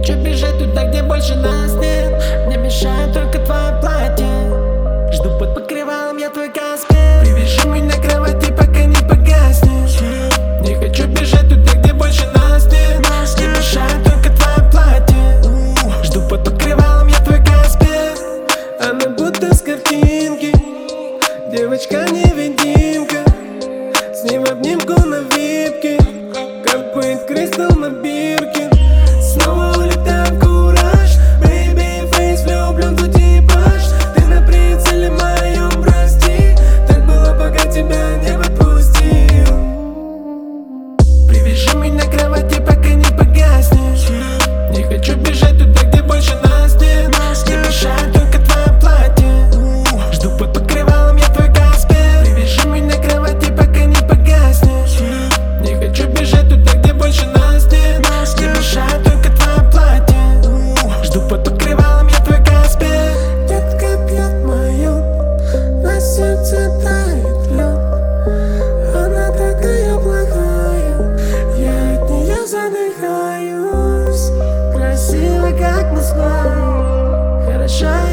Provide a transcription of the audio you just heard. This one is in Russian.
хочу бежать туда, где больше нас нет. Мне мешает только твое платье. Жду под покрывалом я твой каспет. Привяжи меня к кровати, пока не погаснешь. Не хочу бежать туда, где больше нас нет. Мне мешает только твое платье. Жду под покрывалом я твой каспет. Она будто с картинки, девочка-невидимка, с ним в обнимку на випке, как будет кристалл на бирке. Снова улетаю в кураж, baby face, влюблен в типаж. Ты на прицеле моем, прости, так было, пока тебя не подпустил. Привяжи меня к кровати, пока не погаснешь. Не хочу бежать туда, где больше нас нет. Не мешает только твое платье. Жду под покрывалом я твой каспет. Привяжи меня к кровати, пока не погаснешь. Не хочу бежать туда, где больше нас нет. Не мешает только твое платье. Жду под покрывалом я твой каспет. Детка пьет мою, на сердце тает лед. Она такая плохая, я от нее задыхаюсь. Красиво, как Москва, хороша